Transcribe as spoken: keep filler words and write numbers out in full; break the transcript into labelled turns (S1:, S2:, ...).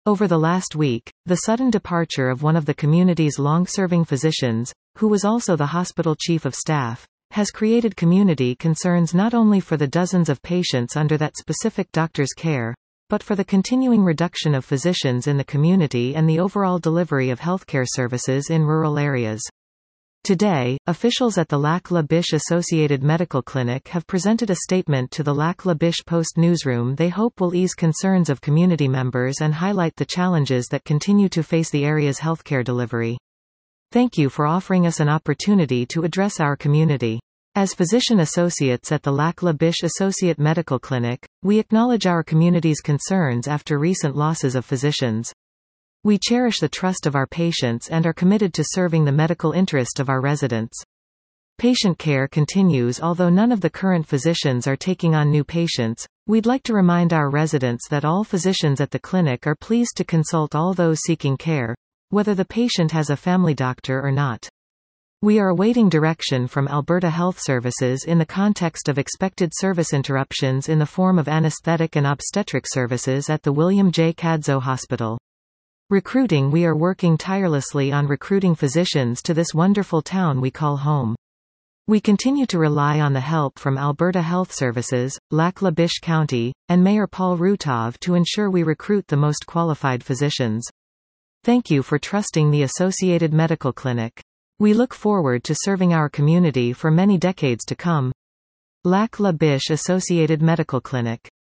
S1: Over the last week, the sudden departure of one of the community's long-serving physicians, who was also the hospital chief of staff, has created community concerns not only for the dozens of patients under that specific doctor's care, but for the continuing reduction of physicians in the community and the overall delivery of healthcare services in rural areas. Today, officials at the Lac La Biche Associated Medical Clinic have presented a statement to the Lac La Biche Post newsroom they hope will ease concerns of community members and highlight the challenges that continue to face the area's healthcare delivery. Thank you for offering us an opportunity to address our community. As physician associates at the Lac La Biche Associate Medical Clinic, we acknowledge our community's concerns after recent losses of physicians. We cherish the trust of our patients and are committed to serving the medical interest of our residents. Patient care continues. Although none of the current physicians are taking on new patients, we'd like to remind our residents that all physicians at the clinic are pleased to consult all those seeking care, whether the patient has a family doctor or not. We are awaiting direction from Alberta Health Services in the context of expected service interruptions in the form of anesthetic and obstetric services at the William J. Cadzo Hospital. Recruiting. We are working tirelessly on recruiting physicians to this wonderful town we call home. We continue to rely on the help from Alberta Health Services, Lac La Biche County, and Mayor Paul Rutov to ensure we recruit the most qualified physicians. Thank you for trusting the Associated Medical Clinic. We look forward to serving our community for many decades to come. Lac La Biche Associated Medical Clinic.